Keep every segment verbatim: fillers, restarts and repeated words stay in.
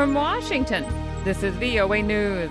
From Washington, this is V O A News.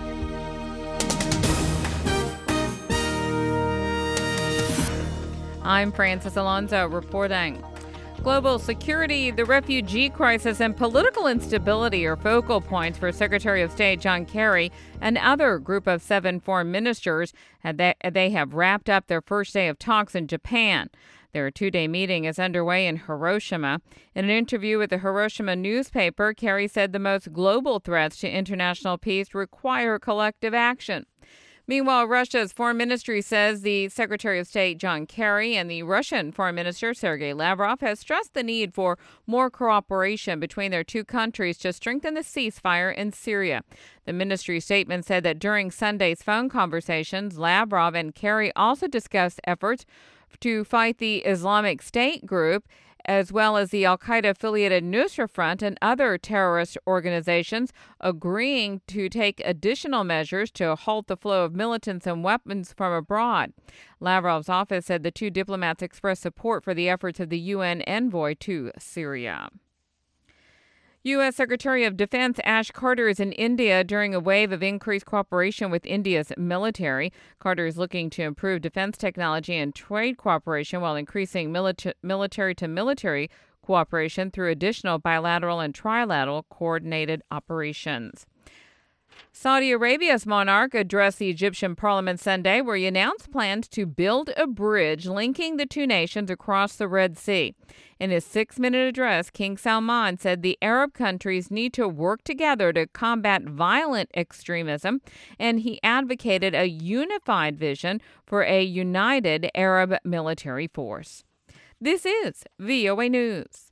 I'm Francis Alonso reporting. Global security, the refugee crisis, and political instability are focal points for Secretary of State John Kerry and other group of seven foreign ministers. They have wrapped up their first day of talks in Japan. Their two-day meeting is underway in Hiroshima. In an interview with the Hiroshima newspaper, Kerry said the most global threats to international peace require collective action. Meanwhile, Russia's foreign ministry says the Secretary of State John Kerry and the Russian Foreign Minister Sergei Lavrov has stressed the need for more cooperation between their two countries to strengthen the ceasefire in Syria. The ministry statement said that during Sunday's phone conversations, Lavrov and Kerry also discussed efforts to fight the Islamic State group, as well as the al-Qaeda-affiliated Nusra Front and other terrorist organizations, agreeing to take additional measures to halt the flow of militants and weapons from abroad. Lavrov's office said the two diplomats expressed support for the efforts of the U N envoy to Syria. U S. Secretary of Defense Ash Carter is in India during a wave of increased cooperation with India's military. Carter is looking to improve defense technology and trade cooperation while increasing milita- military-to-military cooperation through additional bilateral and trilateral coordinated operations. Saudi Arabia's monarch addressed the Egyptian parliament Sunday, where he announced plans to build a bridge linking the two nations across the Red Sea. In his six-minute address, King Salman said the Arab countries need to work together to combat violent extremism, and he advocated a unified vision for a united Arab military force. This is V O A News.